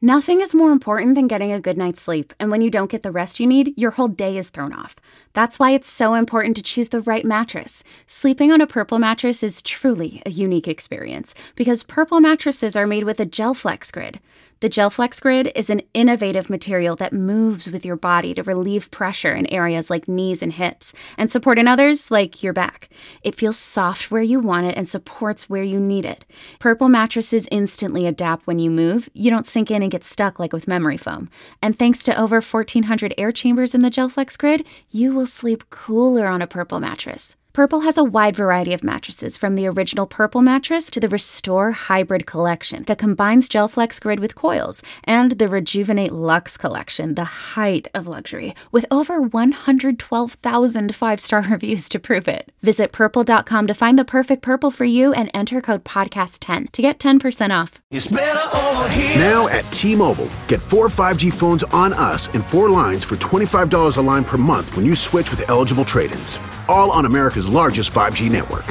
Nothing is more important than getting a good night's sleep, and when you don't get the rest you need, your whole day is thrown off. That's why it's so important to choose the right mattress. Sleeping on a Purple mattress is truly a unique experience, because Purple mattresses are made with a GelFlex Grid. The GelFlex Grid is an innovative material that moves with your body to relieve pressure in areas like knees and hips, and support in others like your back. It feels soft where you want it and supports where you need it. Purple mattresses instantly adapt when you move. You don't sink in and get stuck like with memory foam. And thanks to over 1,400 air chambers in the GelFlex Grid, you will sleep cooler on a Purple mattress. Purple has a wide variety of mattresses, from the original Purple mattress to the Restore Hybrid collection that combines GelFlex Grid with coils, and the Rejuvenate Luxe collection, the height of luxury, with over 112,000 five-star reviews to prove it. Visit purple.com to find the perfect Purple for you and enter code podcast10 to get 10% off. It's better over here. Now at T-Mobile, get 4 5G phones on us and 4 lines for $25 a line per month when you switch with eligible trade-ins. All on America's largest 5G network.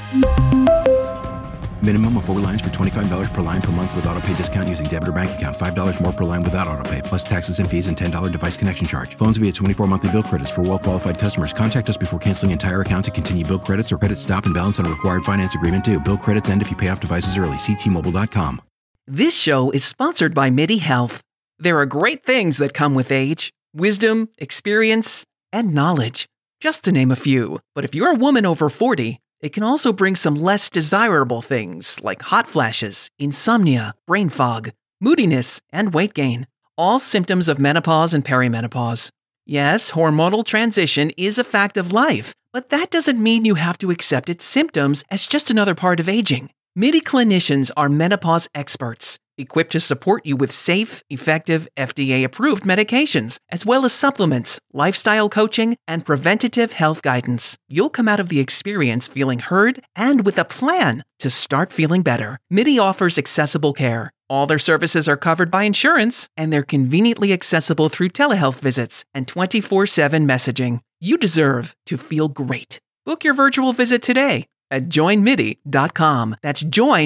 Minimum of 4 lines for $25 per line per month with autopay discount using debit or bank account. $5 more per line without autopay, plus taxes and fees and $10 device connection charge. Phones via 24 monthly bill credits for well-qualified customers. Contact us before canceling entire account to continue bill credits or credit stop and balance on a required finance agreement due. Bill credits end if you pay off devices early. See T-Mobile.com. This show is sponsored by MIDI Health. There are great things that come with age: wisdom, experience, and knowledge, just to name a few. But if you're a woman over 40, it can also bring some less desirable things like hot flashes, insomnia, brain fog, moodiness, and weight gain. All symptoms of menopause and perimenopause. Yes, hormonal transition is a fact of life, but that doesn't mean you have to accept its symptoms as just another part of aging. MIDI clinicians are menopause experts, equipped to support you with safe, effective, FDA-approved medications, as well as supplements, lifestyle coaching, and preventative health guidance. You'll come out of the experience feeling heard and with a plan to start feeling better. MIDI offers accessible care. All their services are covered by insurance, and they're conveniently accessible through telehealth visits and 24/7 messaging. You deserve to feel great. Book your virtual visit today at joinmidi.com. That's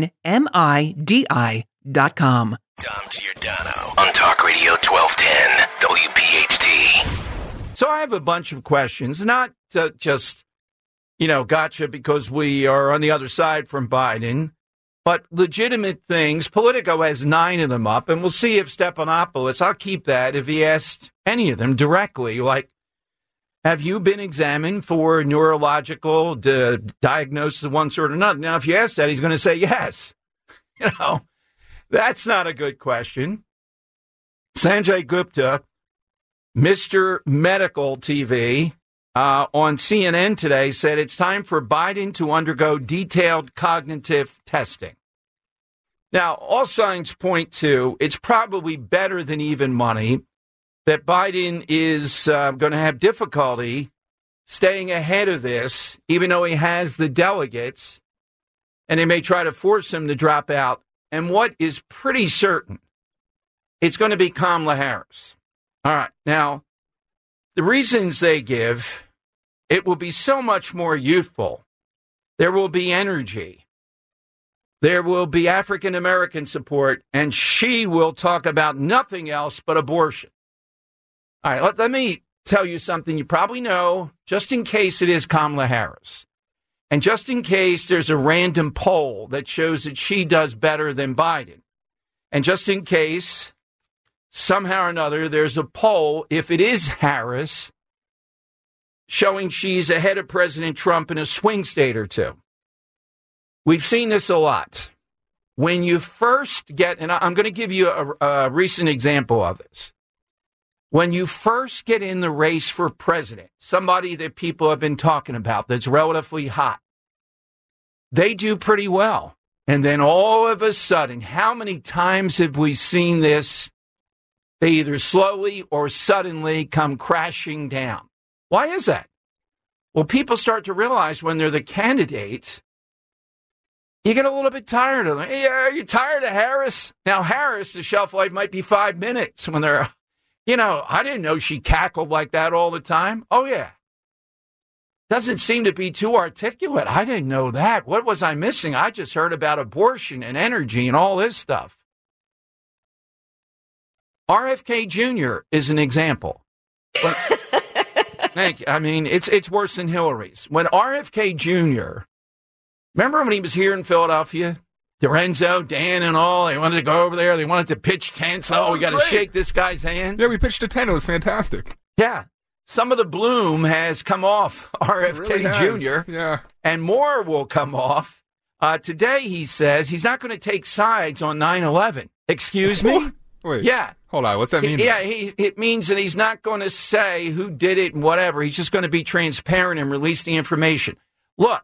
joinmidi.com. Dom Giordano on Talk Radio 1210 WPHT. So I have a bunch of questions, not just, gotcha because we are on the other side from Biden, but legitimate things. Politico has 9 of them up, and we'll see if Stephanopoulos, I'll keep that, if he asked any of them directly, like, have you been examined for neurological diagnosis of one sort or another? Now, if you ask that, he's going to say yes. That's not a good question. Sanjay Gupta, Mr. Medical TV, on CNN today said it's time for Biden to undergo detailed cognitive testing. Now, all signs point to it's probably better than even money that Biden is going to have difficulty staying ahead of this, even though he has the delegates, and they may try to force him to drop out. And what is pretty certain, it's going to be Kamala Harris. All right. Now, the reasons they give, it will be so much more youthful. There will be energy. There will be African-American support, and she will talk about nothing else but abortion. All right, let me tell you something you probably know, just in case it is Kamala Harris. And just in case there's a random poll that shows that she does better than Biden. And just in case, somehow or another, there's a poll, if it is Harris, showing she's ahead of President Trump in a swing state or two. We've seen this a lot. When you first get, and I'm going to give you a recent example of this. When you first get in the race for president, somebody that people have been talking about that's relatively hot, they do pretty well. And then all of a sudden, how many times have we seen this? They either slowly or suddenly come crashing down. Why is that? Well, people start to realize when they're the candidates, you get a little bit tired of them. Hey, are you tired of Harris? Now, Harris, the shelf life might be 5 minutes when they're... I didn't know she cackled like that all the time. Oh, yeah. Doesn't seem to be too articulate. I didn't know that. What was I missing? I just heard about abortion and energy and all this stuff. RFK Jr. is an example. I mean, it's worse than Hillary's. When RFK Jr., remember when he was here in Philadelphia? Lorenzo, Dan, and all, they wanted to go over there. They wanted to pitch tents. Oh, we got to shake this guy's hand. Yeah, we pitched a tent. It was fantastic. Yeah. Some of the bloom has come off RFK Jr., yeah, and more will come off. Today, he says he's not going to take sides on 9/11. Excuse me? Wait. Yeah. Hold on. What's that mean? Yeah, it means that he's not going to say who did it and whatever. He's just going to be transparent and release the information. Look,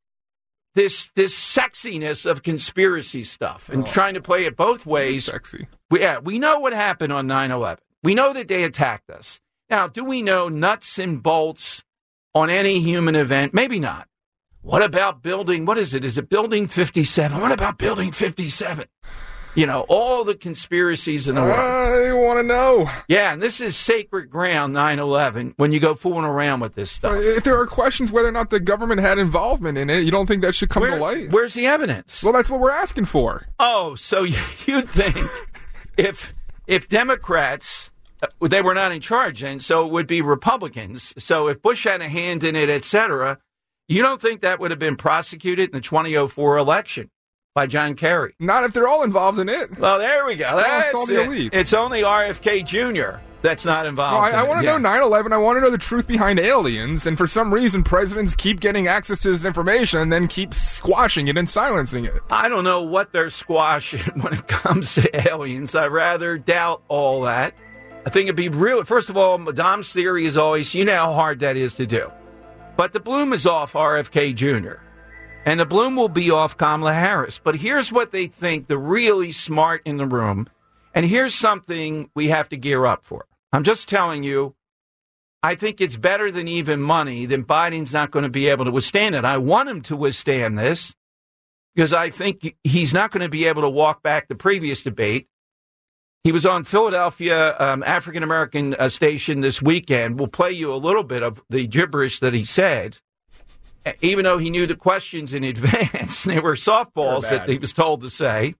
this sexiness of conspiracy stuff and trying to play it both ways. Sexy. We know what happened on 9/11. We know that they attacked us. Now, do we know nuts and bolts on any human event? Maybe not. What about building, what is it? Is it Building 57? What about Building 57? You know, all the conspiracies in the world. I want to know. Yeah, and this is sacred ground, 9/11, when you go fooling around with this stuff. If there are questions whether or not the government had involvement in it, you don't think that should come to light? Where's the evidence? Well, that's what we're asking for. Oh, so you think if Democrats, they were not in charge, and so it would be Republicans. So if Bush had a hand in it, et cetera, you don't think that would have been prosecuted in the 2004 election by John Kerry? Not if they're all involved in it. Well, there we go. That's all the elite. It's only RFK Jr. that's not involved. I want to know 9/11. I want to know the truth behind aliens. And for some reason, presidents keep getting access to this information and then keep squashing it and silencing it. I don't know what they're squashing when it comes to aliens. I rather doubt all that. I think it'd be real. First of all, Madame's theory is always, you know how hard that is to do. But the bloom is off RFK Jr., and the bloom will be off Kamala Harris. But here's what they think, the really smart in the room, and here's something we have to gear up for. I'm just telling you, I think it's better than even money, then Biden's not going to be able to withstand it. I want him to withstand this because I think he's not going to be able to walk back the previous debate. He was on Philadelphia African-American station this weekend. We'll play you a little bit of the gibberish that he said, even though he knew the questions in advance. They were softballs that he was told to say.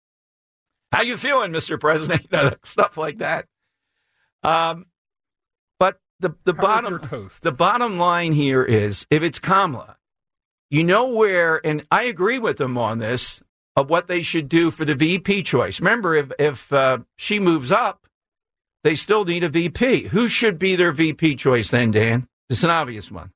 How you feeling, Mr. President? You know, stuff like that. But the bottom line here is, if it's Kamala, you know where, and I agree with him on this, of what they should do for the VP choice. Remember, if she moves up, they still need a VP. Who should be their VP choice then, Dan? It's an obvious one.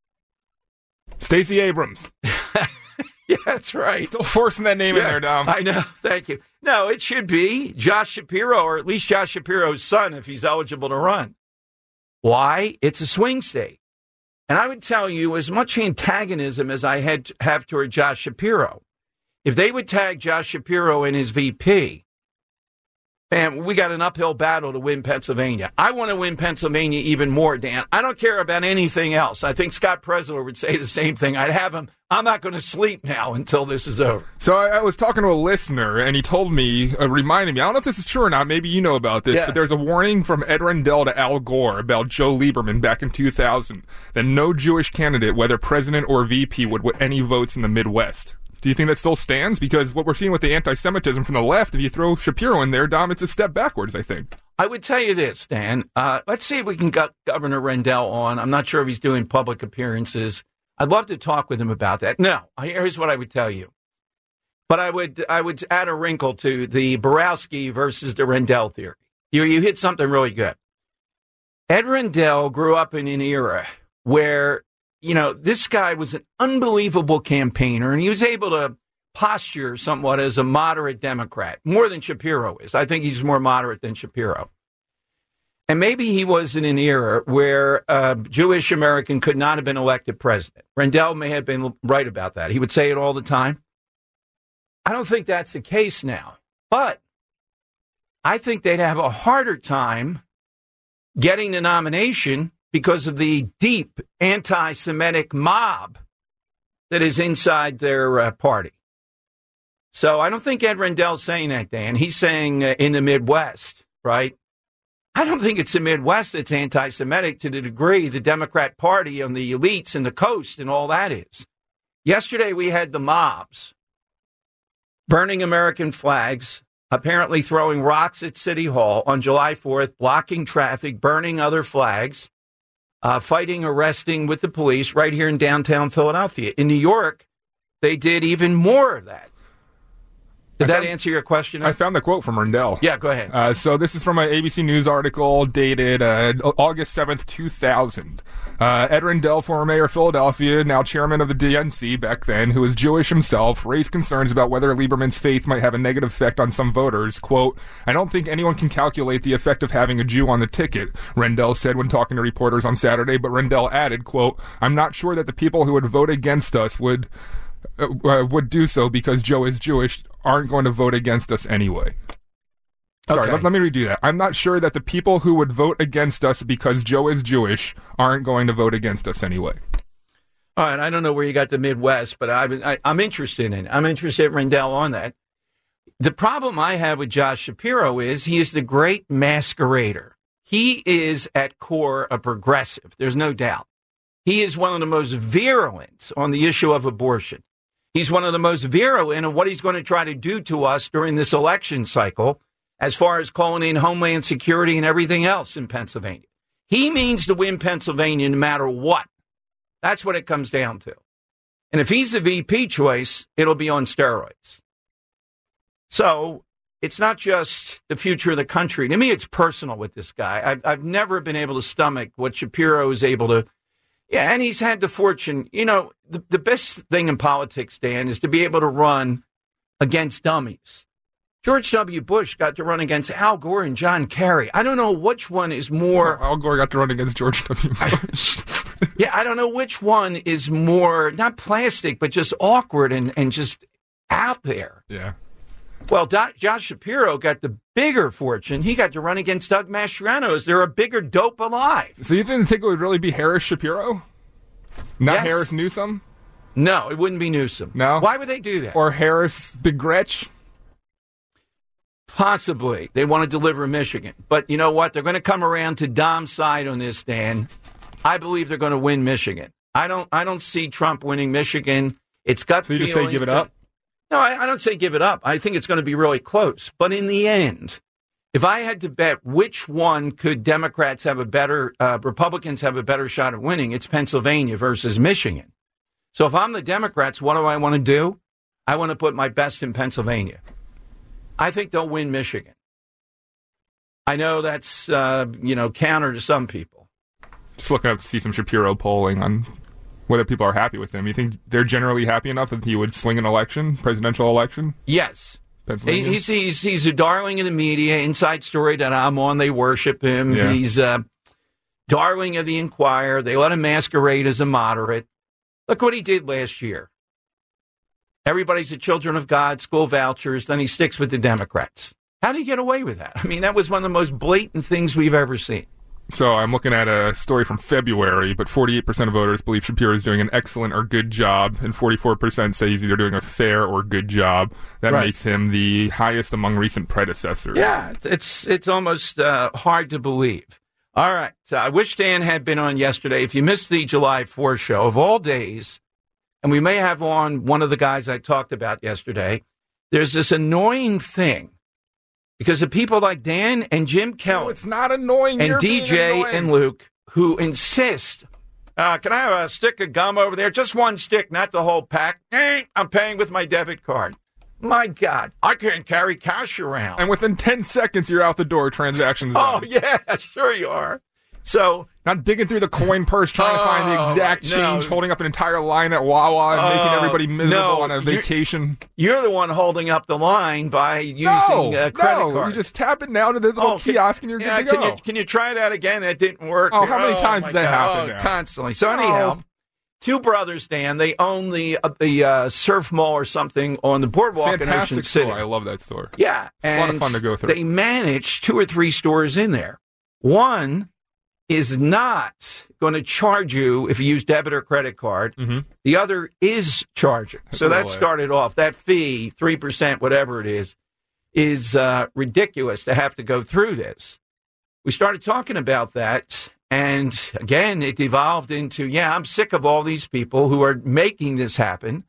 Stacey Abrams. Yeah, that's right. Still forcing that name in there, Dom. I know. Thank you. No, it should be Josh Shapiro, or at least Josh Shapiro's son, if he's eligible to run. Why? It's a swing state. And I would tell you, as much antagonism as I have toward Josh Shapiro, if they would tag Josh Shapiro in his VP, man, we got an uphill battle to win Pennsylvania. I want to win Pennsylvania even more, Dan. I don't care about anything else. I think Scott Presler would say the same thing. I'd have him. I'm not going to sleep now until this is over. So I was talking to a listener, and he told me, reminded me, I don't know if this is true or not, maybe you know about this, but there's a warning from Ed Rendell to Al Gore about Joe Lieberman back in 2000 that no Jewish candidate, whether president or VP, would win any votes in the Midwest. Do you think that still stands? Because what we're seeing with the anti-Semitism from the left, if you throw Shapiro in there, Dom, it's a step backwards, I think. I would tell you this, Dan. Let's see if we can get Governor Rendell on. I'm not sure if he's doing public appearances. I'd love to talk with him about that. No, here's what I would tell you. But I would add a wrinkle to the Borowski versus the Rendell theory. You hit something really good. Ed Rendell grew up in an era where, you know, this guy was an unbelievable campaigner, and he was able to posture somewhat as a moderate Democrat, more than Shapiro is. I think he's more moderate than Shapiro. And maybe he was in an era where a Jewish American could not have been elected president. Rendell may have been right about that. He would say it all the time. I don't think that's the case now. But I think they'd have a harder time getting the nomination because of the deep anti-Semitic mob that is inside their party. So I don't think Ed Rendell's saying that, Dan. He's saying in the Midwest, right? I don't think it's the Midwest that's anti-Semitic to the degree the Democrat Party and the elites and the coast and all that is. Yesterday we had the mobs burning American flags, apparently throwing rocks at City Hall on July 4th, blocking traffic, burning other flags, fighting, arresting with the police right here in downtown Philadelphia. In New York, they did even more of that. Did that answer your question? I found the quote from Rendell. Yeah, go ahead. So this is from an ABC News article dated August 7th, 2000. Ed Rendell, former mayor of Philadelphia, now chairman of the DNC back then, who was Jewish himself, raised concerns about whether Lieberman's faith might have a negative effect on some voters. Quote, "I don't think anyone can calculate the effect of having a Jew on the ticket," Rendell said when talking to reporters on Saturday, but Rendell added, quote, "I'm not sure that the people who would vote against us would do so because Joe is Jewish aren't going to vote against us anyway." Sorry, Okay. let me redo that. I'm not sure that the people who would vote against us because Joe is Jewish aren't going to vote against us anyway. All right, I don't know where you got the Midwest, but I'm interested in it. I'm interested in Rendell on that. The problem I have with Josh Shapiro is he is the great masquerader. He is at core a progressive. There's no doubt. He is one of the most virulent on the issue of abortion. He's one of the most virulent in what he's going to try to do to us during this election cycle as far as calling in Homeland Security and everything else in Pennsylvania. He means to win Pennsylvania no matter what. That's what it comes down to. And if he's the VP choice, it'll be on steroids. So it's not just the future of the country. To me, it's personal with this guy. I've never been able to stomach what Shapiro is able to. Yeah, and he's had the fortune. You know, the best thing in politics, Dan, is to be able to run against dummies. George W. Bush got to run against Al Gore and John Kerry. I don't know which one is more. Al Gore got to run against George W. Bush. Yeah, I don't know which one is more, not plastic, but just awkward and just out there. Yeah. Well, Josh Shapiro got the bigger fortune. He got to run against Doug Mastriano. Is there a bigger dope alive? So you think the ticket would really be Harris Shapiro? Not Yes. Harris Newsom? No, it wouldn't be Newsom. No? Why would they do that? Or Harris Big Gretch? Possibly. They want to deliver Michigan. But you know what? They're going to come around to Dom's side on this, Dan. I believe they're going to win Michigan. I don't see Trump winning Michigan. It's gut So you just feeling. say give it up? No, I don't say give it up. I think it's going to be really close. But in the end, if I had to bet which one could Democrats have a better, Republicans have a better shot at winning, it's Pennsylvania versus Michigan. So if I'm the Democrats, what do I want to do? I want to put my best in Pennsylvania. I think they'll win Michigan. I know that's, counter to some people. Just looking up to see some Shapiro polling on whether people are happy with him. You think they're generally happy enough that he would swing an election, presidential election? Yes. Pennsylvania? He's a darling in the media. Inside Story that I'm on, they worship him. Yeah. He's darling of the Inquirer. They let him masquerade as a moderate. Look what he did last year. Everybody's the children of God, school vouchers, then he sticks with the Democrats. How did he get away with that? I mean, that was one of the most blatant things we've ever seen. So I'm looking at a story from February, but 48% of voters believe Shapiro is doing an excellent or good job, and 44% say he's either doing a fair or good job. That Right. makes him the highest among recent predecessors. Yeah, it's almost hard to believe. All right, I wish Dan had been on yesterday. If you missed the July 4th show, of all days, and we may have on one of the guys I talked about yesterday, there's this annoying thing. Because of people like Dan and Jim Kelly. No, it's not annoying. And You're being DJ annoying. and Luke, who insist, can I have a stick of gum over there? Just one stick, not the whole pack. I'm paying with my debit card. My God, I can't carry cash around. And within 10 seconds, you're out the door. Transactions Oh, done. yeah, sure you are. So, Not digging through the coin purse trying to find the exact no. change, holding up an entire line at Wawa and making everybody miserable no, on a vacation. you're the one holding up the line by using a credit card. You just tap it now to the little kiosk and you're good to go. Can you try that again? That didn't work. Oh, how many times my does that God. happen now? Constantly. So anyhow, two brothers, Dan, they own the Surf Mall or something on the boardwalk in Ocean Fantastic City. store. I love that store. Yeah. It's a lot of and fun to go through. They manage 2 or 3 stores in there. One is not going to charge you if you use debit or credit card. Mm-hmm. The other is charging. So that Really? started off, that fee, 3%, whatever it is ridiculous to have to go through this. We started talking about that. And again, it evolved into, I'm sick of all these people who are making this happen,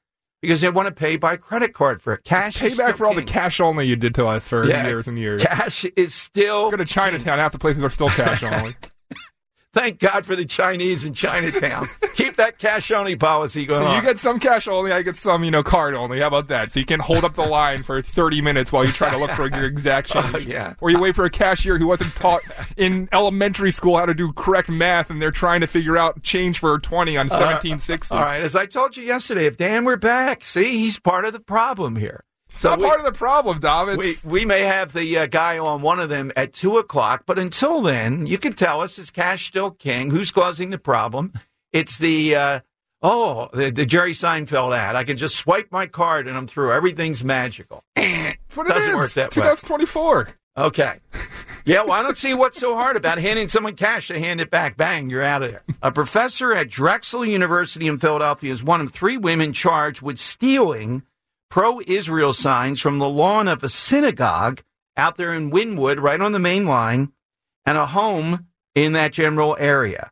because they want to pay by credit card for it. Cash is payback for all the king. cash only you did to us for years and years. Cash is still. Go to Chinatown. Half the places are still cash only. Thank God for the Chinese in Chinatown. Keep that cash-only policy going on. So you get some cash only, I get some, card only. How about that? So you can hold up the line for 30 minutes while you try to look for your exact change. Yeah. Or you wait for a cashier who wasn't taught in elementary school how to do correct math, and they're trying to figure out change for 20 on 1760. All right. As I told you yesterday, if Dan were back, see, he's part of the problem here. So not part of the problem, Dom. We may have the guy on one of them at 2 o'clock, but until then, you can tell us, is cash still king? Who's causing the problem? It's the Jerry Seinfeld ad. I can just swipe my card and I'm through. Everything's magical. That's what it Doesn't is. work that It's 2024. Okay. Yeah, well, I don't see what's so hard about handing someone cash to hand it back. Bang, you're out of there. A professor at Drexel University in Philadelphia is one of 3 women charged with stealing pro-Israel signs from the lawn of a synagogue out there in Wynwood, right on the main line, and a home in that general area.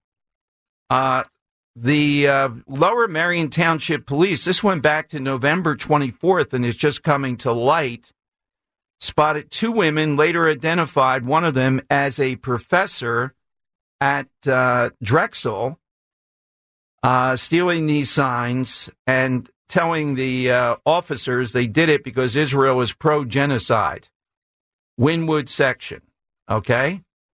The Lower Marion Township Police, this went back to November 24th and is just coming to light, spotted 2 women, later identified one of them as a professor at Drexel, stealing these signs and telling the officers they did it because Israel is pro-genocide. Wynwood section, okay?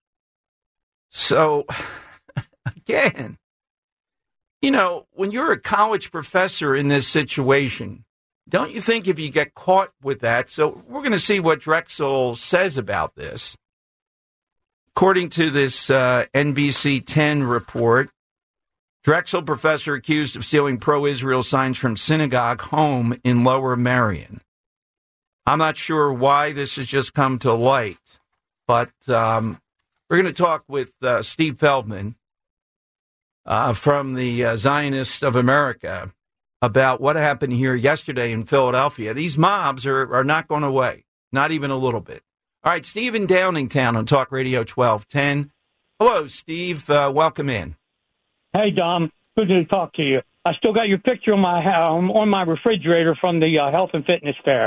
So, again, when you're a college professor in this situation, don't you think if you get caught with that? So we're going to see what Drexel says about this. According to this NBC 10 report, Drexel professor accused of stealing pro-Israel signs from synagogue home in Lower Marion. I'm not sure why this has just come to light, but we're going to talk with Steve Feldman from the Zionists of America about what happened here yesterday in Philadelphia. These mobs are not going away, not even a little bit. All right, Steve in Downingtown on Talk Radio 1210. Hello, Steve. Welcome in. Hey, Dom. Good to talk to you. I still got your picture on my refrigerator from the Health and Fitness Fair.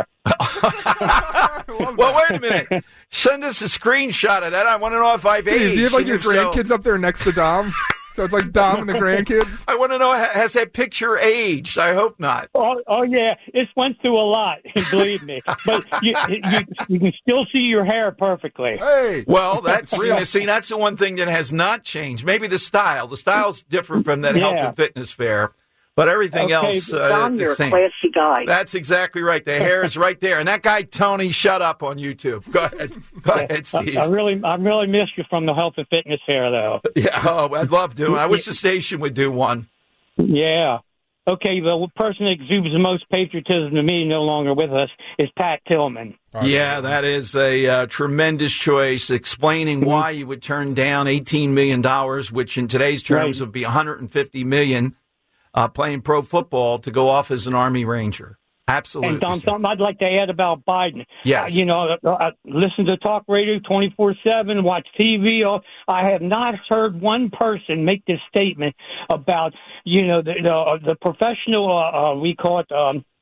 Well, wait a minute. Send us a screenshot of that. I want to know if I've aged. Do you have like your grandkids up there next to Dom? So it's like Dom and the grandkids? I want to know, has that picture aged? I hope not. Oh yeah. It went through a lot, believe me. But you can still see your hair perfectly. Hey. Well, that's that's the one thing that has not changed. Maybe the style. The style's different from that Health and Fitness Fair. But everything else Dom, you're is the same. A classy guy. That's exactly right. The hair is right there. And that guy, Tony, shut up on YouTube. Go ahead, Steve. I really miss you from the Health and Fitness Fair, though. Yeah, I'd love to. I wish the station would do one. Yeah. Okay, the person that exudes the most patriotism to me, no longer with us, is Pat Tillman. Yeah, that is a tremendous choice, explaining why you would turn down $18 million, which in today's terms would be $150 million. Playing pro football to go off as an Army Ranger. Absolutely. And Tom, something I'd like to add about Biden. Yes. Listen to talk radio 24/7, watch TV. I have not heard one person make this statement about, the professional, we call it,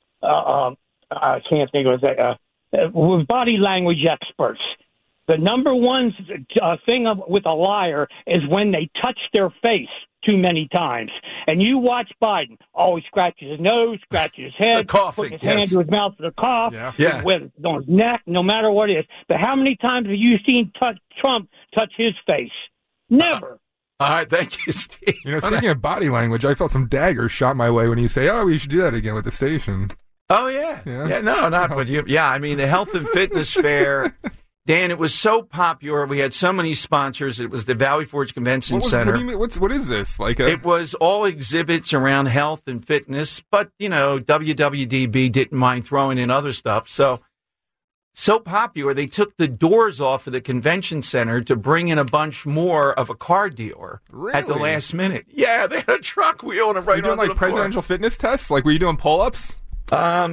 I can't think of it, body language experts. The number one thing with a liar is when they touch their face too many times. And you watch Biden, always scratches his nose, scratches his head, coughing, puts his hand to his mouth for the cough, with on his neck, no matter what it is. But how many times have you seen Trump touch his face? Never. All right, thank you, Steve. Speaking of body language, I felt some daggers shot my way when you say, we should do that again with the station. Oh, yeah. No, not with you. Yeah, I mean, the Health and Fitness Fair... Dan, it was so popular. We had so many sponsors. It was the Valley Forge Convention Center. What do you mean? What is this? It was all exhibits around health and fitness, but, WWDB didn't mind throwing in other stuff. So popular, they took the doors off of the convention center to bring in a bunch more of a car dealer at the last minute. Yeah, they had a truck wheel and right on the presidential fitness tests? Like, were you doing pull-ups?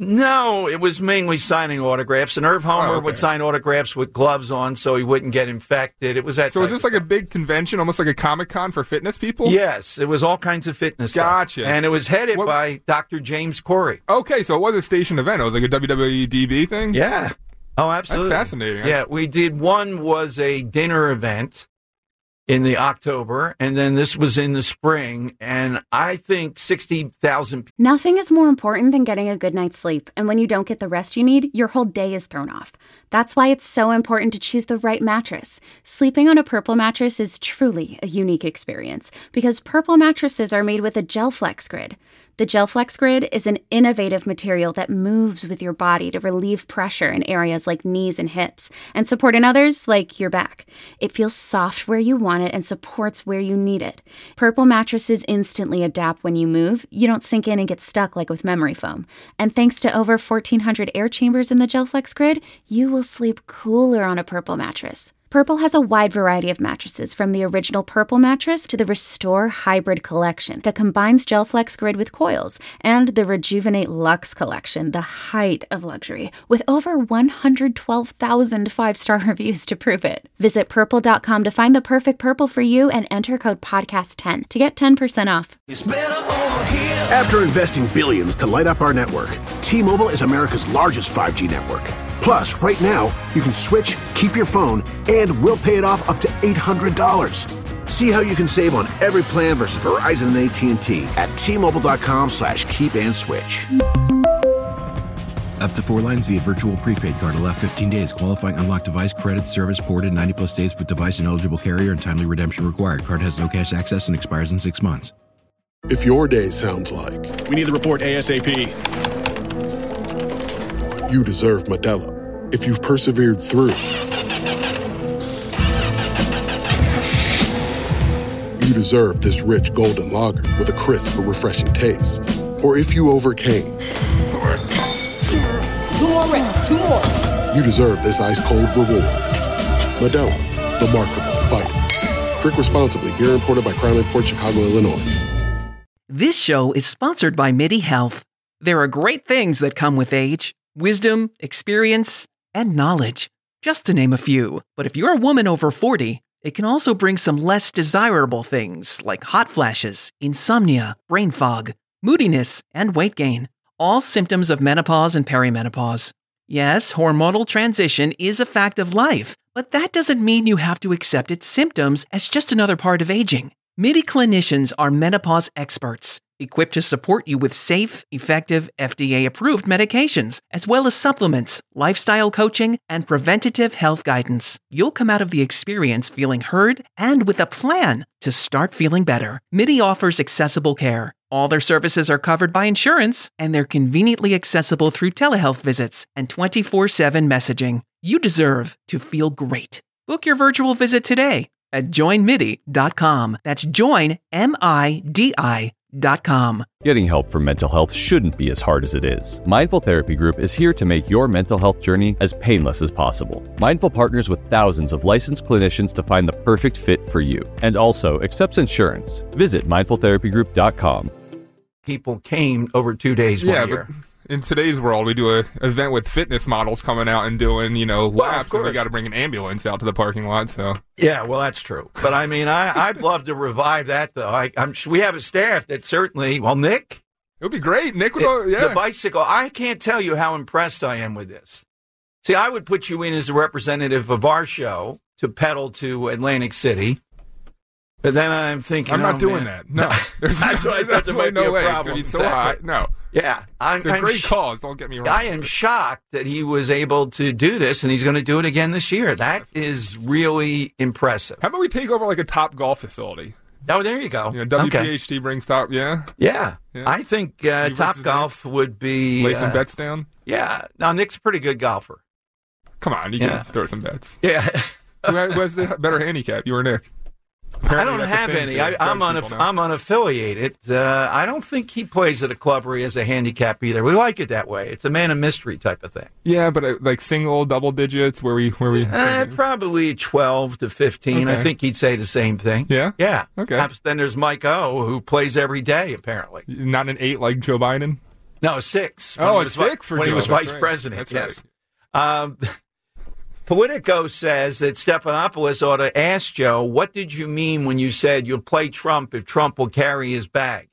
No, it was mainly signing autographs. And Irv Homer would sign autographs with gloves on so he wouldn't get infected. It was that. So is this like a big convention, almost like a Comic-Con for fitness people? Yes, it was all kinds of fitness Gotcha. stuff. And it was headed by Dr. James Corey. Okay, so it was a station event. It was like a WWE DB thing? Yeah. Oh, absolutely. That's fascinating. Yeah, we did. One was a dinner event in the October, and then this was in the spring, and I think 60,000 people. Nothing is more important than getting a good night's sleep, and when you don't get the rest you need, your whole day is thrown off. That's why it's so important to choose the right mattress. Sleeping on a Purple mattress is truly a unique experience, because Purple mattresses are made with a GelFlex Grid. The GelFlex Grid is an innovative material that moves with your body to relieve pressure in areas like knees and hips, and support in others like your back. It feels soft where you want it and supports where you need it. Purple mattresses instantly adapt when you move. You don't sink in and get stuck like with memory foam. And thanks to over 1,400 air chambers in the GelFlex Grid, you will sleep cooler on a Purple mattress. Purple has a wide variety of mattresses, from the original Purple mattress to the Restore Hybrid collection that combines GelFlex Grid with coils, and the Rejuvenate Luxe collection, the height of luxury, with over 112,000 five-star reviews to prove it. Visit Purple.com to find the perfect Purple for you and enter code podcast10 to get 10% off. After investing billions to light up our network, T-Mobile is America's largest 5G network. Plus, right now, you can switch, keep your phone, and we'll pay it off up to $800. See how you can save on every plan versus Verizon and AT&T at T-Mobile.com/keep-and-switch. Up to 4 lines via virtual prepaid card. Allow 15 days. Qualifying unlocked device credit service ported 90-plus days with device and eligible carrier and timely redemption required. Card has no cash access and expires in 6 months. If your day sounds like, we need the report ASAP, you deserve Modelo. If you've persevered through, you deserve this rich golden lager with a crisp but refreshing taste. Or if you overcame, 2 more reps, 2 more. You deserve this ice-cold reward. Modelo, the Remarkable Fighter. Drink responsibly. Beer imported by Crown Imports, Chicago, Illinois. This show is sponsored by MIDI Health. There are great things that come with age. Wisdom, experience, and knowledge, just to name a few. But if you're a woman over 40, it can also bring some less desirable things like hot flashes, insomnia, brain fog, moodiness, and weight gain. All symptoms of menopause and perimenopause. Yes, hormonal transition is a fact of life, but that doesn't mean you have to accept its symptoms as just another part of aging. MIDI clinicians are menopause experts, equipped to support you with safe, effective, FDA-approved medications, as well as supplements, lifestyle coaching, and preventative health guidance. You'll come out of the experience feeling heard and with a plan to start feeling better. MIDI offers accessible care. All their services are covered by insurance, and they're conveniently accessible through telehealth visits and 24/7 messaging. You deserve to feel great. Book your virtual visit today at joinmidi.com. That's joinmidi.com. Getting help for mental health shouldn't be as hard as it is. Mindful Therapy Group is here to make your mental health journey as painless as possible. Mindful partners with thousands of licensed clinicians to find the perfect fit for you, and also accepts insurance. Visit mindfultherapygroup.com. People came over 2 days one year. But in today's world, we do an event with fitness models coming out and doing, laps, and we got to bring an ambulance out to the parking lot. So yeah, well, that's true. But I mean, I'd love to revive that, though. We have a staff that certainly. Well, Nick, it would be great. Nick would. The bicycle. I can't tell you how impressed I am with this. See, I would put you in as a representative of our show to pedal to Atlantic City. But then I'm thinking, I'm not doing that. No, that's what I thought there might be a problem. It's going to be so hot. No. Yeah, it's a great cause. Don't get me wrong. I am shocked that he was able to do this, and he's going to do it again this year. That is really impressive. How about we take over like a Top Golf facility? Oh, there you go. WPHT brings Top. Yeah. I think Top Golf would be lay some bets down. Yeah. Now Nick's a pretty good golfer. Come on, you can throw some bets. Yeah. Who has the better handicap? You or Nick? Apparently I don't have any. I'm unaffiliated. I don't think he plays at a club where he has a handicap either. We like it that way. It's a man of mystery type of thing. Yeah, but like single, double digits, where we probably 12 to 15. Okay. I think he'd say the same thing. Yeah? Yeah. Okay. Then there's Mike O, who plays every day, apparently. Not an 8 like Joe Biden? No, 6. It's 6 for when he was Joe. vice president. That's yes. Politico says that Stephanopoulos ought to ask Joe, what did you mean when you said you'll play Trump if Trump will carry his bag?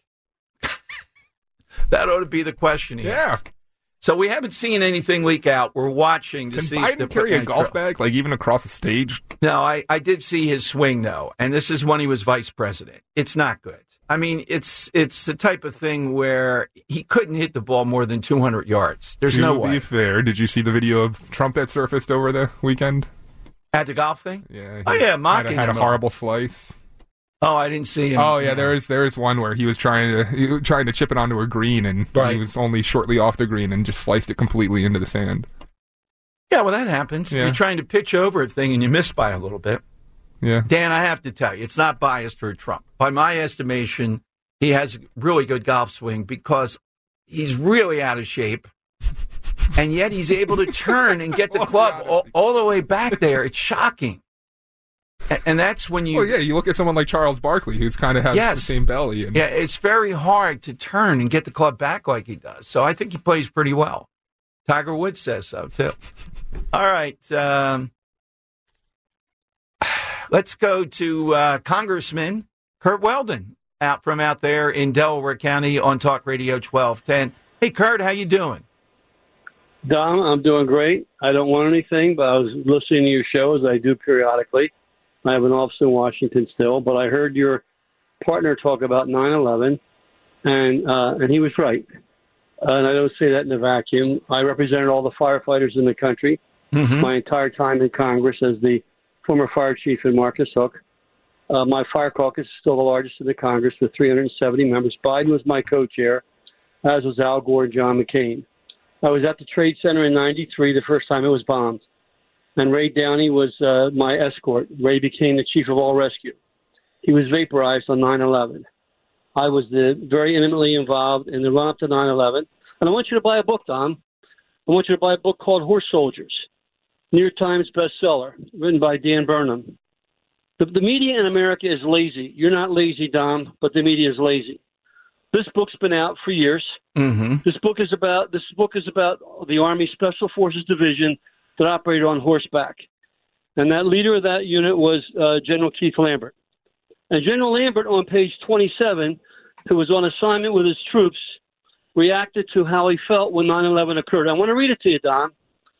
That ought to be the question he asks. So we haven't seen anything leak out. We're watching to see if Biden carry a golf bag, like even across the stage? No, I did see his swing, though, and this is when he was vice president. It's not good. I mean, it's the type of thing where he couldn't hit the ball more than 200 yards. There's no way. To be fair, did you see the video of Trump that surfaced over the weekend? At the golf thing? Yeah. Mocking had a him. horrible slice. Oh, I didn't see him. Oh, yeah, there is one where he was trying to chip it onto a green, and he was only shortly off the green and just sliced it completely into the sand. Yeah, well, that happens. Yeah. You're trying to pitch over a thing and you miss by a little bit. Yeah. Dan, I have to tell you, it's not biased toward Trump. By my estimation, he has a really good golf swing because he's really out of shape, and yet he's able to turn and get the club all the way back there. It's shocking. And that's when you... Well, yeah, you look at someone like Charles Barkley, who's kind of has the same belly. And... Yeah, it's very hard to turn and get the club back like he does. So I think he plays pretty well. Tiger Woods says so, too. All right. Let's go to Congressman Curt Weldon out there in Delaware County on Talk Radio 1210. Hey, Curt, how you doing? Dom, I'm doing great. I don't want anything, but I was listening to your show, as I do periodically. I have an office in Washington still, but I heard your partner talk about 9/11, and he was right. And I don't say that in a vacuum. I represented all the firefighters in the country my entire time in Congress as the former fire chief in Marcus Hook. My fire caucus is still the largest in the Congress with 370 members. Biden was my co-chair, as was Al Gore and John McCain. I was at the Trade Center in 93, the first time it was bombed. And Ray Downey was my escort. Ray became the chief of all rescue. He was vaporized on 9/11. I was very intimately involved in the run-up to 9/11. And I want you to buy a book, Don. I want you to buy a book called Horse Soldiers, New York Times bestseller, written by Dan Burnham. The media in America is lazy. You're not lazy, Dom, but the media is lazy. This book's been out for years. This book is about the Army Special Forces Division that operated on horseback. And that leader of that unit was General Keith Lambert. And General Lambert, on page 27, who was on assignment with his troops, reacted to how he felt when 9/11 occurred. I want to read it to you, Don.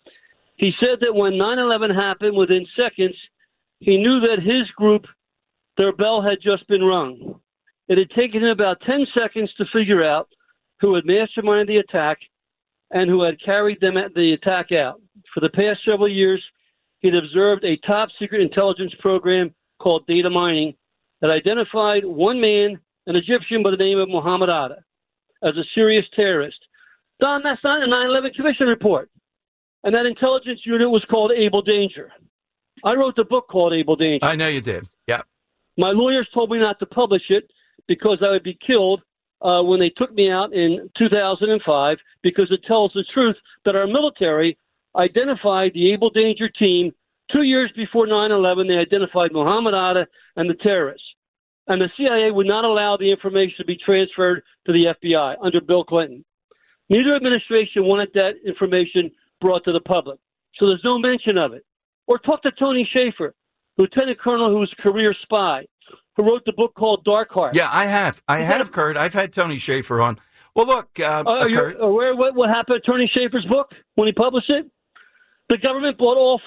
He said that when 9/11 happened, within seconds, he knew that his group, their bell had just been rung. It had taken him about 10 seconds to figure out who had masterminded the attack and who had carried the attack out. For the past several years, he'd observed a top-secret intelligence program called data mining that identified one man, an Egyptian by the name of Muhammad Atta, as a serious terrorist. Don, that's not a 9/11 Commission report. And that intelligence unit was called Able Danger. I wrote the book called Able Danger. I know you did. Yeah. My lawyers told me not to publish it because I would be killed when they took me out in 2005, because it tells the truth that our military identified the Able Danger team 2 years before 9/11. They identified Muhammad Atta and the terrorists. And the CIA would not allow the information to be transferred to the FBI under Bill Clinton. Neither administration wanted that information brought to the public. So there's no mention of it. Or talk to Tony Shaffer, lieutenant colonel who was a career spy, who wrote the book called Dark Heart. Yeah, I have, Curt. I've had Tony Shaffer on. Well, look, Curt. Aware what happened to Tony Shaffer's book when he published it? The government bought all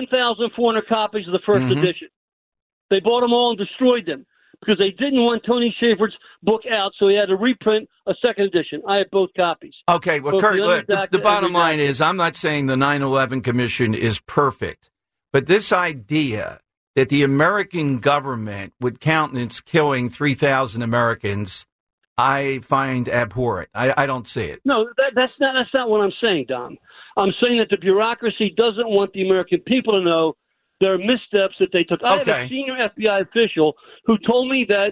10,400 copies of the first edition. They bought them all and destroyed them because they didn't want Tony Shaffer's book out, so he had to reprint a second edition. I have both copies. Okay, well, Curt, look, the bottom line is I'm not saying the 9/11 Commission is perfect, but this idea that the American government would countenance killing 3,000 Americans, I find abhorrent. I don't see it. No, that's not what I'm saying, Dom. I'm saying that the bureaucracy doesn't want the American people to know there are missteps that they took. I have a senior FBI official who told me that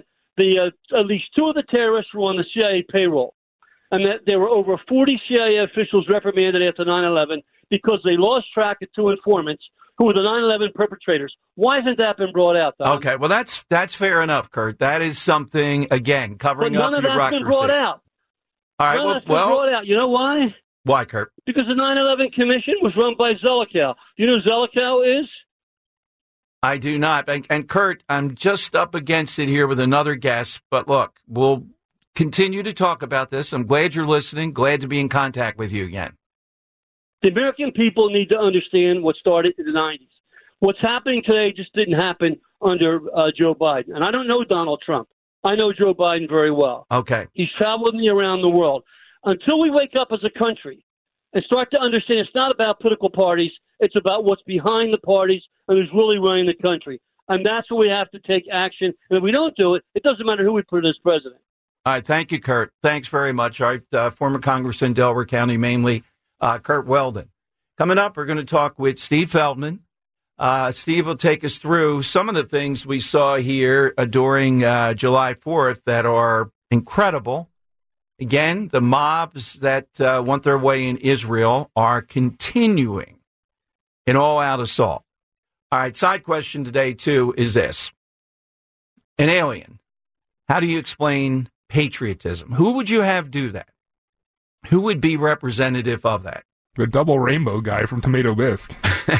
at least 2 of the terrorists were on the CIA payroll, and that there were over 40 CIA officials reprimanded after 9/11 because they lost track of 2 informants who were the 9/11 perpetrators. Why hasn't that been brought out, Don? Okay, well, that's fair enough, Curt. That is something, again, covering up bureaucracy. But none of that's been brought out. All right, That's been brought out. You know why? Why, Kurt? Because the 9/11 Commission was run by Zelikow. Do you know who Zelikow is? I do not. And Kurt, I'm just up against it here with another guest. But look, we'll continue to talk about this. I'm glad you're listening. Glad to be in contact with you again. The American people need to understand what started in the 90s. What's happening today just didn't happen under Joe Biden. And I don't know Donald Trump. I know Joe Biden very well. Okay. He's traveled me around the world. Until we wake up as a country and start to understand it's not about political parties, it's about what's behind the parties and who's really running the country. And that's where we have to take action. And if we don't do it, it doesn't matter who we put as president. All right. Thank you, Kurt. Thanks very much. All right. Former Congressman, Delaware County, mainly Kurt Weldon. Coming up, we're going to talk with Steve Feldman. Steve will take us through some of the things we saw here during July 4th that are incredible. Again, the mobs that want their way in Israel are continuing an all-out assault. All right, side question today, too, is this. An alien. How do you explain patriotism? Who would you have do that? Who would be representative of that? The double rainbow guy from Tomato Bisque.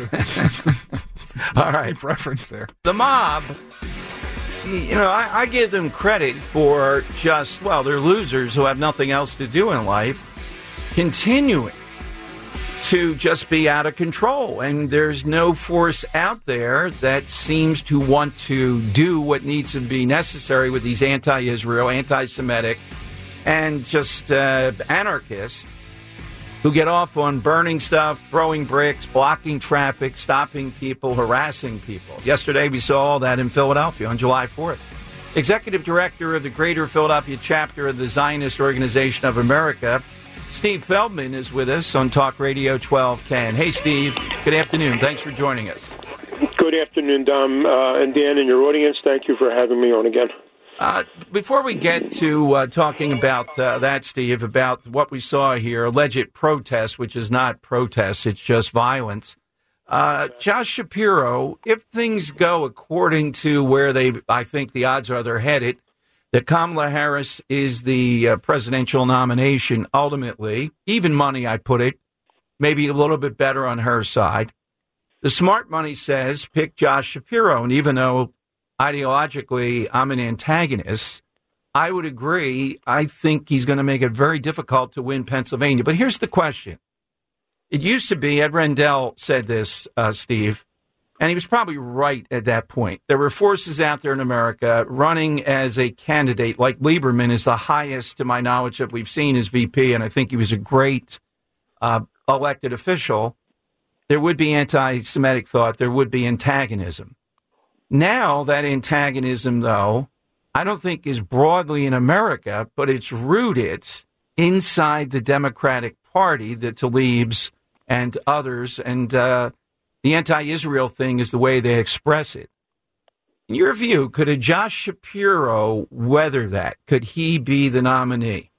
All right. Reference there. The mob, you know, I give them credit for just, well, they're losers who have nothing else to do in life, continuing to just be out of control. And there's no force out there that seems to want to do what needs to be necessary with these anti-Israel, anti-Semitic, and just anarchists who get off on burning stuff, throwing bricks, blocking traffic, stopping people, harassing people. Yesterday, we saw all that in Philadelphia on July 4th. Executive Director of the Greater Philadelphia chapter of the Zionist Organization of America, Steve Feldman, is with us on Talk Radio 1210. Hey, Steve. Good afternoon. Thanks for joining us. Good afternoon, Dom, and Dan, and your audience. Thank you for having me on again. Before we get to talking about that, Steve, about what we saw here, alleged protest, which is not protest, it's just violence. Josh Shapiro, if things go according to where I think the odds are they're headed, that Kamala Harris is the presidential nomination ultimately, even money, I put it, maybe a little bit better on her side. The smart money says pick Josh Shapiro, and even though ideologically, I'm an antagonist, I would agree. I think he's going to make it very difficult to win Pennsylvania. But here's the question. It used to be, Ed Rendell said this, Steve, and he was probably right at that point. There were forces out there in America running as a candidate, like Lieberman is the highest, to my knowledge, that we've seen as VP, and I think he was a great elected official. There would be anti-Semitic thought. There would be antagonism. Now, that antagonism, though, I don't think is broadly in America, but it's rooted inside the Democratic Party, the Tlaibs and others, and the anti-Israel thing is the way they express it. In your view, could a Josh Shapiro weather that? Could he be the nominee?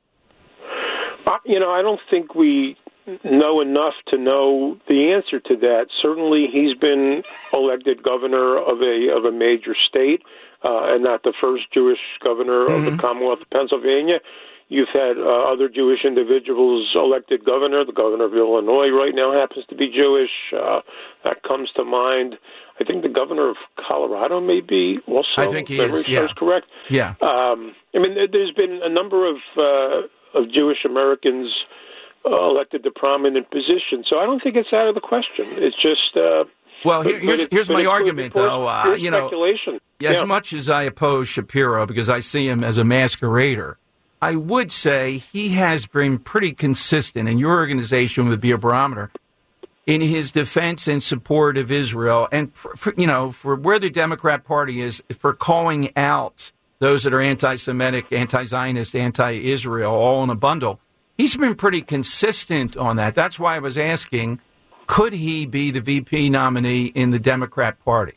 I don't think we know enough to know the answer to that. Certainly, he's been elected governor of a major state, and not the first Jewish governor of the Commonwealth of Pennsylvania. You've had other Jewish individuals elected governor. The governor of Illinois right now happens to be Jewish. That comes to mind. I think the governor of Colorado may be also. I think he is. Yeah, correct. Yeah. There's been a number of Jewish Americans elected to prominent positions. So I don't think it's out of the question. It's just... here's my argument, though. Speculation. As much as I oppose Shapiro, because I see him as a masquerader, I would say he has been pretty consistent, and your organization would be a barometer, in his defense and support of Israel, and, for where the Democrat Party is, for calling out those that are anti-Semitic, anti-Zionist, anti-Israel, all in a bundle. He's been pretty consistent on that. That's why I was asking, could he be the VP nominee in the Democrat Party?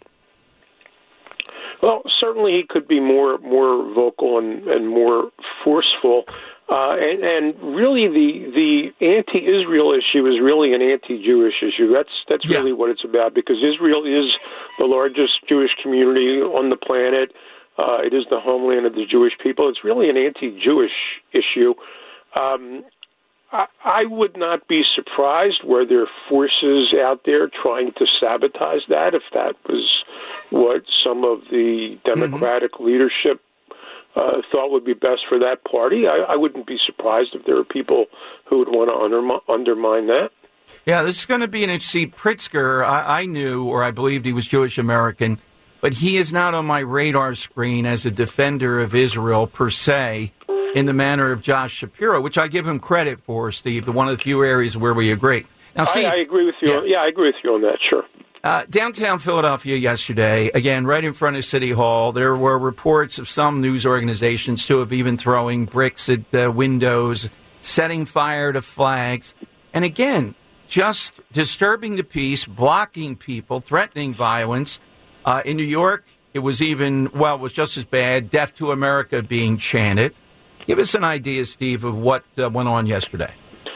Well, certainly he could be more vocal and more forceful. And really the anti-Israel issue is really an anti-Jewish issue. That's really what it's about, because Israel is the largest Jewish community on the planet. It is the homeland of the Jewish people. It's really an anti-Jewish issue. I would not be surprised were there forces out there trying to sabotage that, if that was what some of the Democratic leadership thought would be best for that party. I wouldn't be surprised if there were people who would want to undermine that. Yeah, this is going to be an interesting. Pritzker, I knew, or I believed he was Jewish American, but he is not on my radar screen as a defender of Israel per se, in the manner of Josh Shapiro, which I give him credit for, Steve, one of the few areas where we agree. Now, Steve, I agree with you. Yeah, I agree with you on that, sure. Downtown Philadelphia yesterday, again, right in front of City Hall, there were reports of some news organizations, too, of even throwing bricks at windows, setting fire to flags. And again, just disturbing the peace, blocking people, threatening violence. In New York, it was it was just as bad, Death to America being chanted. Give us an idea, Steve, of what went on yesterday.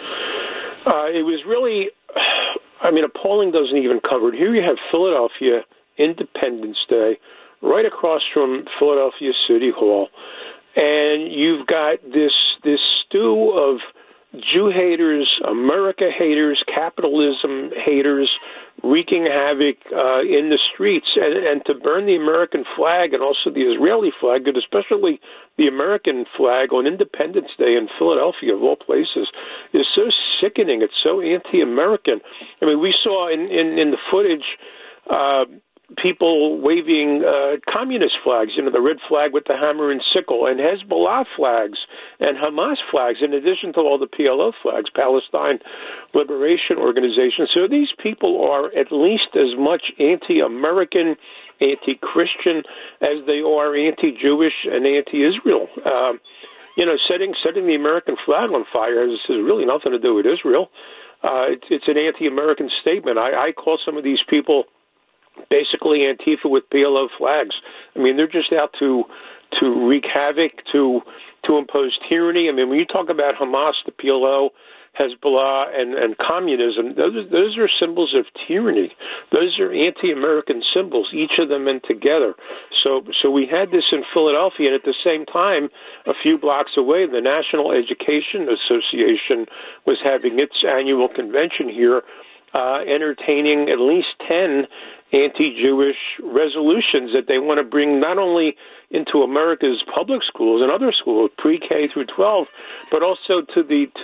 It was really, appalling doesn't even cover it. Here you have Philadelphia, Independence Day, right across from Philadelphia City Hall, and you've got this stew of Jew haters, America haters, capitalism haters, wreaking havoc in the streets, and to burn the American flag and also the Israeli flag, but especially the American flag on Independence Day in Philadelphia, of all places, is so sickening. It's so anti-American. I mean, we saw in the footage people waving communist flags, the red flag with the hammer and sickle, and Hezbollah flags and Hamas flags, in addition to all the PLO flags, Palestine Liberation Organization. So these people are at least as much anti-American, anti-Christian as they are anti-Jewish and anti-Israel. Setting the American flag on fire has really nothing to do with Israel. It's an anti-American statement. I call some of these people basically Antifa with PLO flags. I mean, they're just out to wreak havoc, to impose tyranny. I mean, when you talk about Hamas, the PLO, Hezbollah, and communism, those are symbols of tyranny. Those are anti-American symbols, each of them meant together. So we had this in Philadelphia, and at the same time, a few blocks away, the National Education Association was having its annual convention here, entertaining at least 10 anti-Jewish resolutions that they want to bring not only into America's public schools and other schools, pre-K through 12, but also to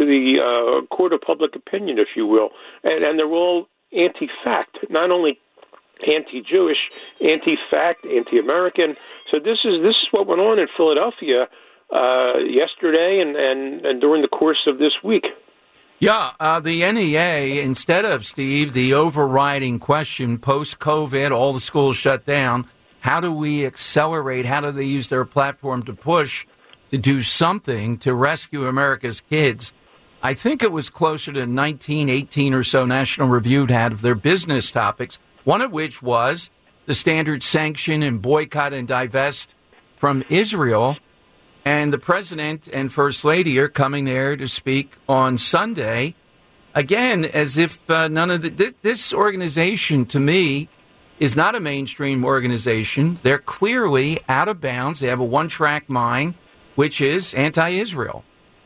the court of public opinion, if you will. And they're all anti-fact, not only anti-Jewish, anti-fact, anti-American. So this is what went on in Philadelphia yesterday and during the course of this week. Yeah, the NEA, instead of, Steve, the overriding question post-COVID, all the schools shut down, how do we accelerate, how do they use their platform to push to do something to rescue America's kids? I think it was closer to 19, 18 or so National Review had of their business topics, one of which was the standard sanction and boycott and divest from Israel. And the president and first lady are coming there to speak on Sunday, again, as if none of this organization, to me, is not a mainstream organization. They're clearly out of bounds. They have a one-track mind, which is anti-Israel.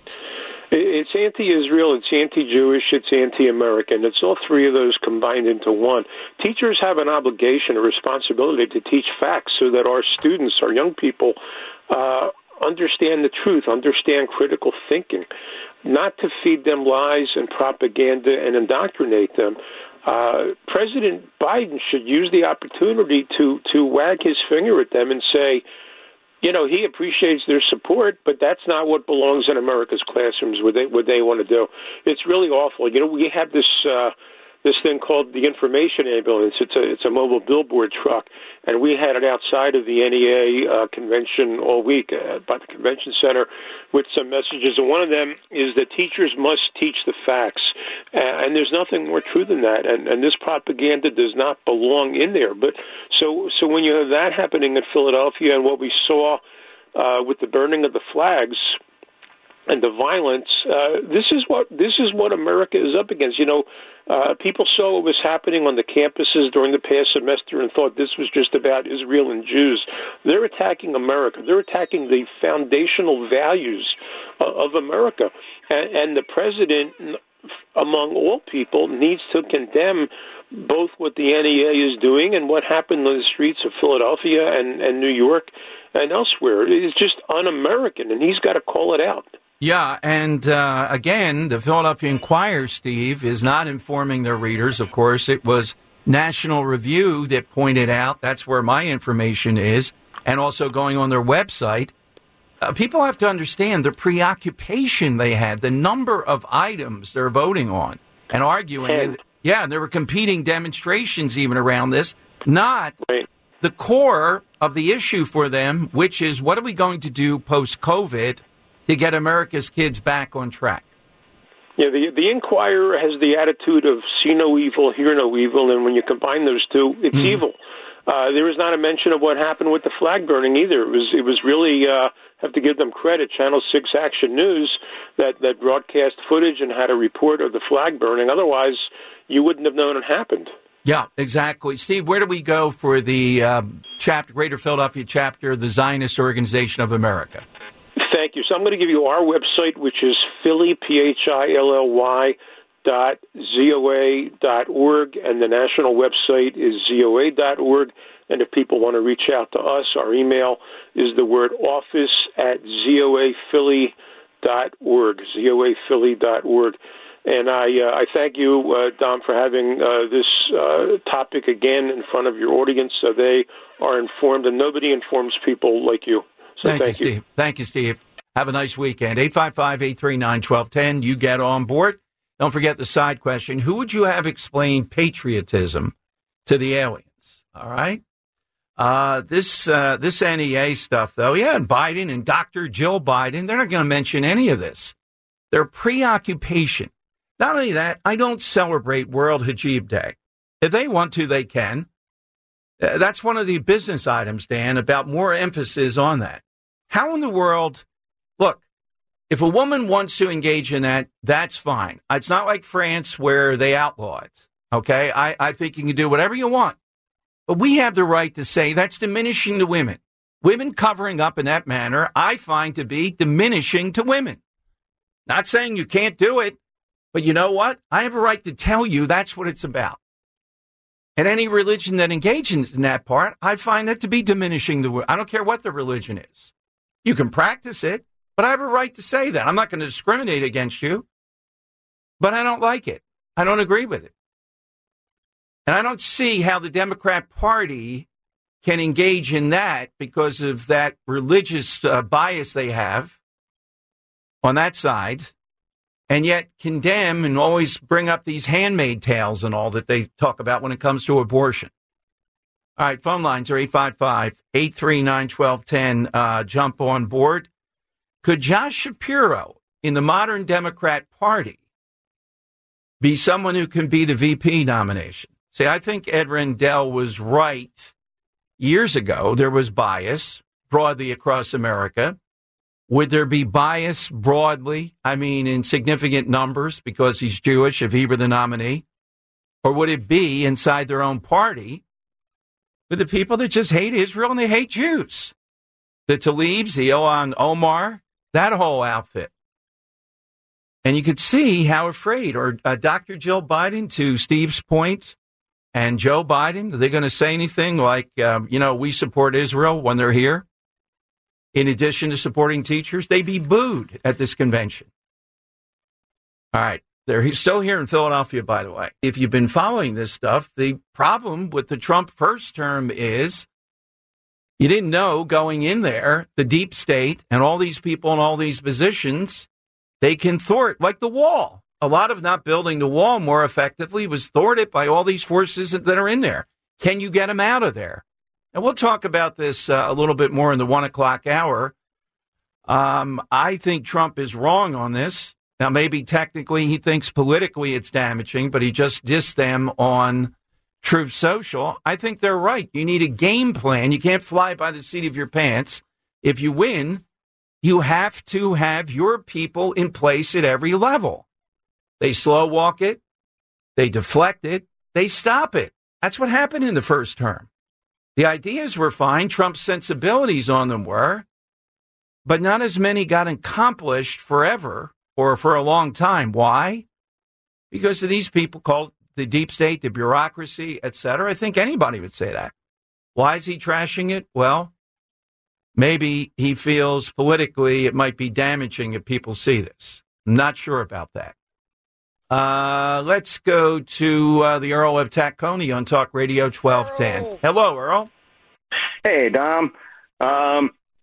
It's anti-Israel, it's anti-Jewish, it's anti-American. It's all three of those combined into one. Teachers have an obligation, a responsibility to teach facts so that our students, our young people, understand the truth, understand critical thinking, not to feed them lies and propaganda and indoctrinate them. President Biden should use the opportunity to wag his finger at them and say, he appreciates their support, but that's not what belongs in America's classrooms, what they want to do. It's really awful. We have this thing called the information ambulance. It's a mobile billboard truck, and we had it outside of the NEA convention all week by the convention center with some messages. And one of them is that teachers must teach the facts, and there's nothing more true than that. And this propaganda does not belong in there. But so when you have that happening in Philadelphia, and what we saw with the burning of the flags and the violence, this is what America is up against. People saw what was happening on the campuses during the past semester and thought this was just about Israel and Jews. They're attacking America. They're attacking the foundational values of America. And the president, among all people, needs to condemn both what the NEA is doing and what happened on the streets of Philadelphia and New York and elsewhere. It is just un-American, and he's got to call it out. Yeah, and again, the Philadelphia Inquirer, Steve, is not informing their readers. Of course, it was National Review that pointed out, that's where my information is, and also going on their website. People have to understand the preoccupation they had, the number of items they're voting on and arguing. Yeah, there were competing demonstrations even around this, not the core of the issue for them, which is what are we going to do post-COVID to get America's kids back on track? Yeah, the Inquirer has the attitude of see no evil, hear no evil, and when you combine those two, it's evil. There was not a mention of what happened with the flag burning either. It was really, have to give them credit, Channel 6 Action News, that broadcast footage and had a report of the flag burning. Otherwise, you wouldn't have known it happened. Yeah, exactly. Steve, where do we go for the Greater Philadelphia chapter, the Zionist Organization of America? Thank you. So I'm going to give you our website, which is Philly, PHILLY, .zoa.org, and the national website is zoa.org. And if people want to reach out to us, our email is the word office@zoaphilly.org, zoaphilly.org. And I thank you, Dom, for having this topic again in front of your audience so they are informed, and nobody informs people like you. So thank you, Steve. Thank you, Steve. Have a nice weekend. 855-839-1210. You get on board. Don't forget the side question. Who would you have explain patriotism to the aliens? All right. This NEA stuff, though, and Biden and Dr. Jill Biden, they're not going to mention any of this. Their preoccupation. Not only that, I don't celebrate World Hijab Day. If they want to, they can. That's one of the business items, Dan, about more emphasis on that. How in the world, look, if a woman wants to engage in that, that's fine. It's not like France where they outlaw it, okay? I think you can do whatever you want. But we have the right to say that's diminishing to women. Women covering up in that manner, I find to be diminishing to women. Not saying you can't do it, but you know what? I have a right to tell you that's what it's about. And any religion that engages in that part, I find that to be diminishing the women. I don't care what the religion is. You can practice it, but I have a right to say that. I'm not going to discriminate against you, but I don't like it. I don't agree with it. And I don't see how the Democrat Party can engage in that because of that religious bias they have on that side, and yet condemn and always bring up these handmaid tales and all that they talk about when it comes to abortion. All right, phone lines are 855-839-1210. Jump on board. Could Josh Shapiro in the modern Democrat Party be someone who can be the VP nomination? See, I think Ed Rendell was right years ago. There was bias broadly across America. Would there be bias broadly, I mean, in significant numbers because he's Jewish if he were the nominee? Or would it be inside their own party with the people that just hate Israel and they hate Jews? The Tlaibs, the Ilhan Omar, that whole outfit. And you could see how afraid, or Dr. Jill Biden, to Steve's point, and Joe Biden, are they going to say anything like, we support Israel when they're here? In addition to supporting teachers, they'd be booed at this convention. All right. They're still here in Philadelphia, by the way. If you've been following this stuff, the problem with the Trump first term is you didn't know going in there, the deep state and all these people in all these positions, they can thwart, like the wall. A lot of not building the wall more effectively was thwarted by all these forces that are in there. Can you get them out of there? And we'll talk about this a little bit more in the 1 o'clock hour. I think Trump is wrong on this. Now, maybe technically he thinks politically it's damaging, but he just dissed them on Truth Social. I think they're right. You need a game plan. You can't fly by the seat of your pants. If you win, you have to have your people in place at every level. They slow walk it. They deflect it. They stop it. That's what happened in the first term. The ideas were fine. Trump's sensibilities on them were, but not as many got accomplished forever or for a long time. Why? Because of these people called the deep state, the bureaucracy, etc. I think anybody would say that. Why is he trashing it? Well, maybe he feels politically it might be damaging if people see this. I'm not sure about that. Let's go to the Earl of Tacony on Talk Radio 1210. Hello, Earl. Hey, Dom. I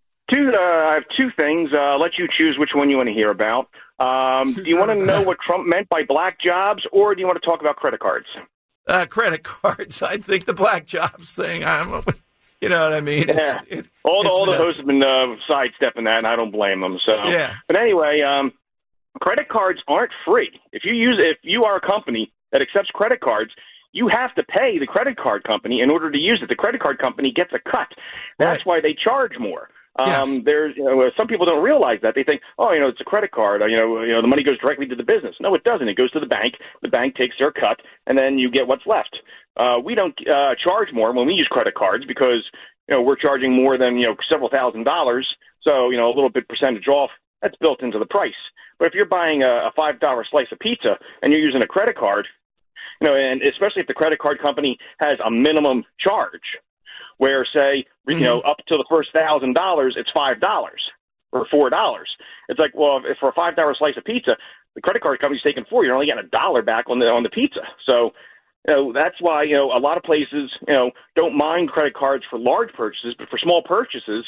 have two things. I'll let you choose which one you want to hear about. Do you want to know what Trump meant by black jobs, or do you want to talk about credit cards? Credit cards. I think the black jobs thing. You know what I mean? Yeah. All the hosts have been sidestepping that, and I don't blame them. So, yeah. But anyway, credit cards aren't free. If you are a company that accepts credit cards, you have to pay the credit card company in order to use it. The credit card company gets a cut. That's why they charge more. There's some people don't realize that. They think, it's a credit card. The money goes directly to the business. No, it doesn't. It goes to the bank. The bank takes their cut, and then you get what's left. We don't charge more when we use credit cards because we're charging more than several $1,000s. So a little bit percentage off, that's built into the price. But if you're buying a $5 slice of pizza and you're using a credit card, and especially if the credit card company has a minimum charge, where say up to the first $1,000 it's $5 or $4. It's like, well, if for a $5 slice of pizza, the credit card company's taking $4, you're only getting $1 back on the pizza. So that's why a lot of places don't mind credit cards for large purchases, but for small purchases,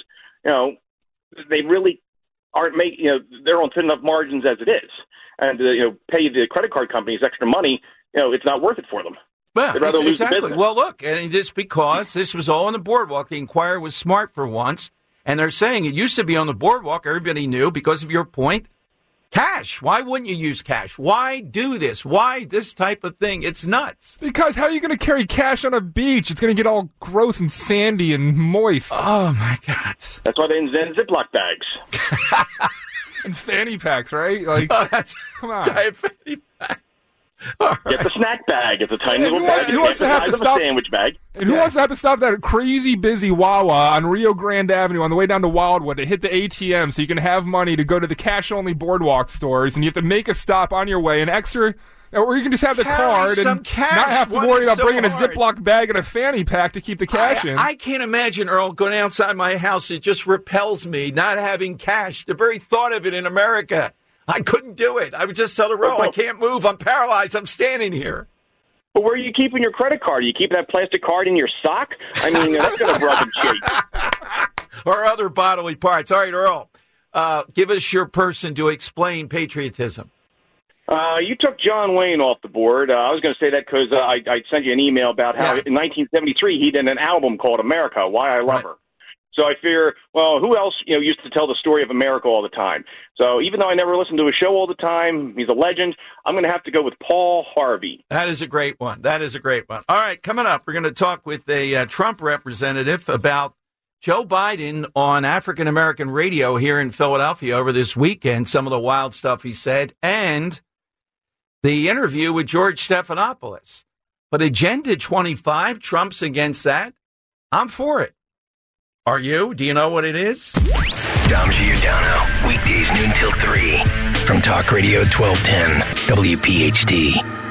they really aren't making they're on thin enough margins as it is, and pay the credit card companies extra money. It's not worth it for them. Well, they'd rather lose the business. Well, look, and just because this was all on the boardwalk, the Inquirer was smart for once, and they're saying it used to be on the boardwalk. Everybody knew because of your point. Cash. Why wouldn't you use cash? Why do this? Why this type of thing? It's nuts. Because how are you going to carry cash on a beach? It's going to get all gross and sandy and moist. Oh, my God. That's why they invent Ziploc bags. And fanny packs, right? Like, come on. Giant fanny pack. Right. Get the snack bag. It's a tiny little bag. Who wants to have to stop? A sandwich bag. And who wants to have to stop that crazy busy Wawa on Rio Grande Avenue on the way down to Wildwood to hit the ATM so you can have money to go to the cash-only boardwalk stores, and you have to make a stop on your way, an extra, or you can just have the card and not have to worry about bringing a Ziploc bag and a fanny pack to keep the cash in. I can't imagine, Earl, going outside my house. It just repels me, not having cash. The very thought of it in America. I couldn't do it. I would just tell the Earl, I can't move. I'm paralyzed. I'm standing here. But where are you keeping your credit card? Are you keeping that plastic card in your sock? I mean, that's going to rub and shake. Or other bodily parts. All right, Earl, give us your person to explain patriotism. You took John Wayne off the board. I was going to say that because I sent you an email about how in 1973 he did an album called America, Why I Love Her. So I fear, well, who else used to tell the story of America all the time? So even though I never listened to his show all the time, he's a legend, I'm going to have to go with Paul Harvey. That is a great one. All right, coming up, we're going to talk with a Trump representative about Joe Biden on African-American radio here in Philadelphia over this weekend, some of the wild stuff he said, and the interview with George Stephanopoulos. But Agenda 25, Trump's against that. I'm for it. Are you? Do you know what it is? Dom Giordano, weekdays noon till 3 from Talk Radio 1210 WPHT.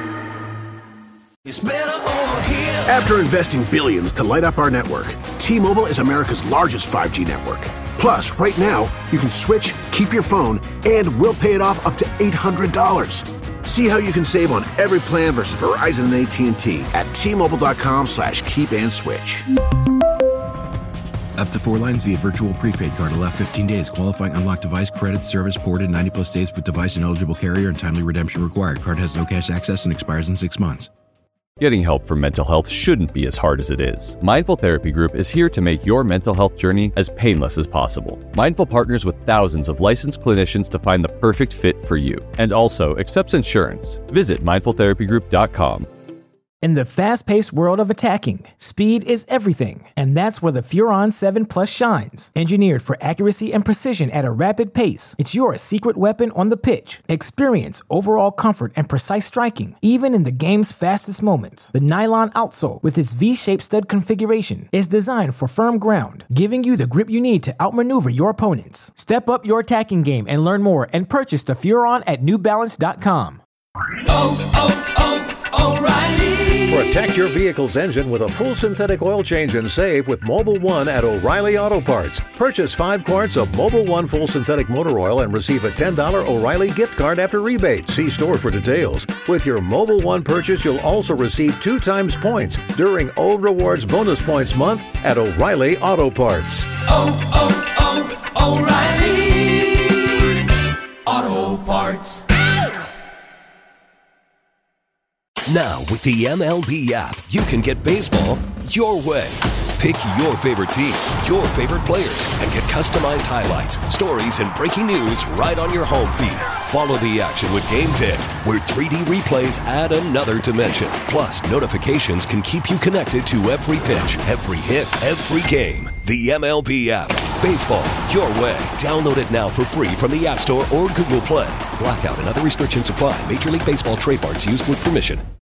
After investing billions to light up our network, T-Mobile is America's largest 5G network. Plus, right now, you can switch, keep your phone, and we'll pay it off up to $800. See how you can save on every plan versus Verizon and AT&T at T-Mobile.com/keep-and-switch. Up to 4 lines via virtual prepaid card. Allow 15 days. Qualifying unlocked device credit service ported 90+ states with device and eligible carrier and timely redemption required. Card has no cash access and expires in 6 months. Getting help for mental health shouldn't be as hard as it is. Mindful Therapy Group is here to make your mental health journey as painless as possible. Mindful partners with thousands of licensed clinicians to find the perfect fit for you, and also accepts insurance. Visit mindfultherapygroup.com. In the fast-paced world of attacking, speed is everything, and that's where the Furon 7 Plus shines. Engineered for accuracy and precision at a rapid pace, it's your secret weapon on the pitch. Experience overall comfort and precise striking, even in the game's fastest moments. The nylon outsole, with its V-shaped stud configuration, is designed for firm ground, giving you the grip you need to outmaneuver your opponents. Step up your attacking game and learn more and purchase the Furon at NewBalance.com. O'Reilly. Protect your vehicle's engine with a full synthetic oil change and save with Mobil 1 at O'Reilly Auto Parts. Purchase 5 quarts of Mobil 1 full synthetic motor oil and receive a $10 O'Reilly gift card after rebate. See store for details. With your Mobil 1 purchase, you'll also receive 2 times points during O Rewards Bonus Points Month at O'Reilly Auto Parts. O'Reilly Auto Parts. Now, with the MLB app, you can get baseball your way. Pick your favorite team, your favorite players, and get customized highlights, stories, and breaking news right on your home feed. Follow the action with Game 10, where 3D replays add another dimension. Plus, notifications can keep you connected to every pitch, every hit, every game. The MLB app. Baseball your way. Download it now for free from the App Store or Google Play. Blackout and other restrictions apply. Major League Baseball trademarks used with permission.